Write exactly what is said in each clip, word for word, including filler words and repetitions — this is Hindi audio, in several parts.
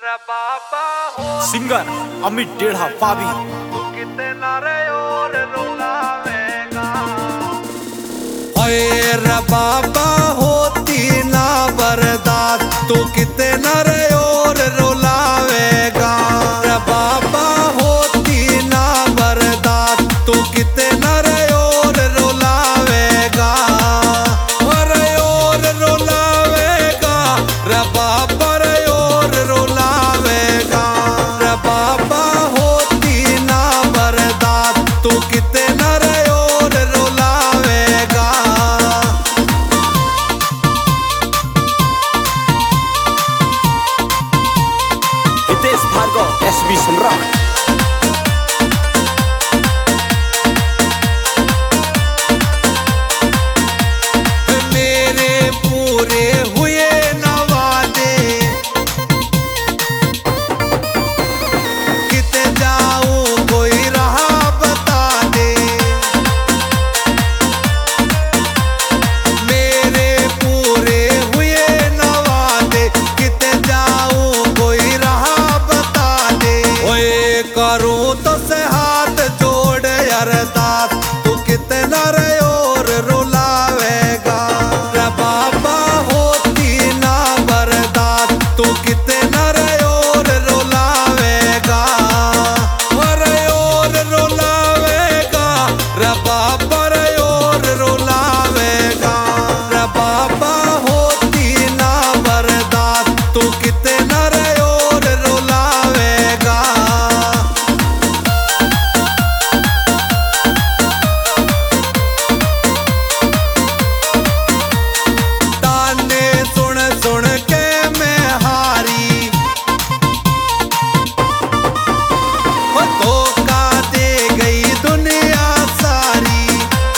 सिंगर अमित डेढ़ा पावी कितना रे और रुलावेगा रे बाबा होती ना बर्दाश्त तू कितना रे और रुलावेगा रे बाबा होती ना बर्दाश्त तू कितना रे और रुलावेगा रे और रुलावेगा रे बाबा रे और रुलावेगा रे बाबा होती ना बर्दाश्त तू कितना रे और रुलावेगा। हितेश भार्गव एस बी सम्राट मेरे पूरे हुए न वादे किते जाऊं कोई राह बता दे मेरे पूरे हुए न वादे किते जाऊं कोई राह बता दे ओए करूं तो से हाथ जोड़ अरदास तू कितना रे और रुलावेगा रे बाबा होती ना बर्दाश्त तू कितना रे और रुलावेगा रे और रुलावेगा रे बाबा रे और रुलावेगा रे बाबा होती ना बर्दाश्त तू कितना रे और रुलावेगा। ताने सुन सुन के मैं हारी वो धोखा दे गई दुनिया सारी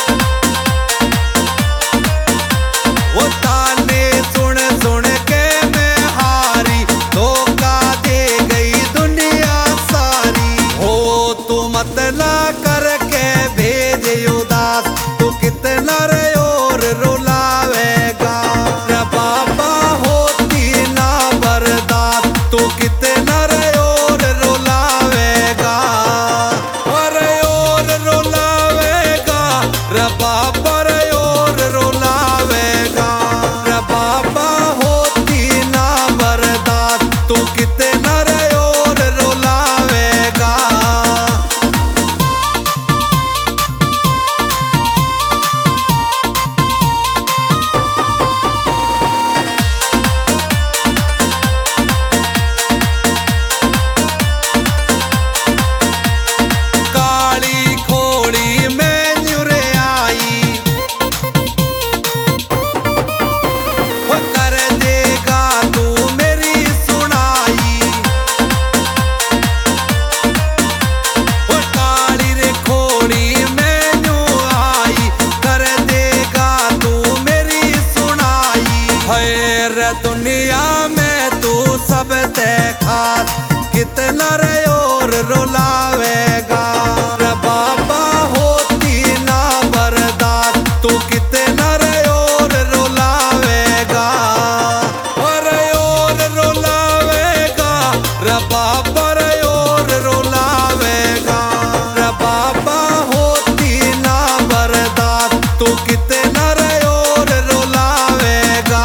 वो ताने सुन सुन के मैं हारी धोखा दे गई दुनिया सारी हो तू मत ना करके भेज उदास तू कितना रे और रुलावेगा रे बाबा होती ना बर्दाश्त तू कितना रे और रुलावेगा रे और रुलावेगा रे बाबा रे और रुलावेगा रे बाबा होती ना बर्दाश्त तू कितना रे और रुलावेगा। काली खोड़ी में न्यूरे आई वो कर देगा तू मेरी सुनाई वो काली रे खोड़ी में न्यू आई कर देगा तू मेरी सुनाई है रे दुनिया में तू सब देखा कितना रे और रुलावेगा रे बाबा होती ना बर्दाश्त तू कितना रे और रुलावेगा रे और रुलावेगा रे बाबा रे और रुलावेगा रे बाबा होती ना बर्दाश्त तू कितना रे और रुलावेगा।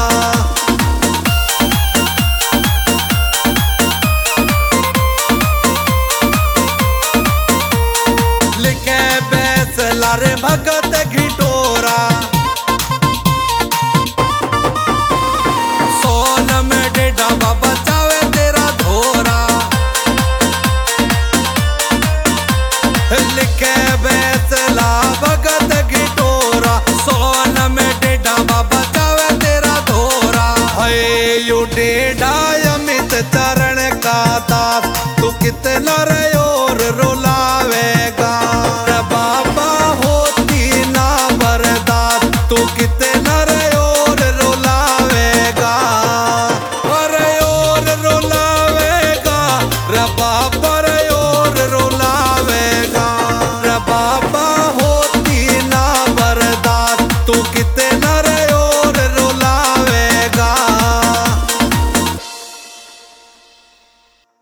लिखे बैसला रे भगत घिटोरा सोन में डेढ़ा बाबा चावे तेरा धोरा लिखे बैसला भगत घिटोरा सोन में डेढ़ा बाबा चावे तेरा धोरा है यू डेढ़ा अमित चरण का दास तू कितना रे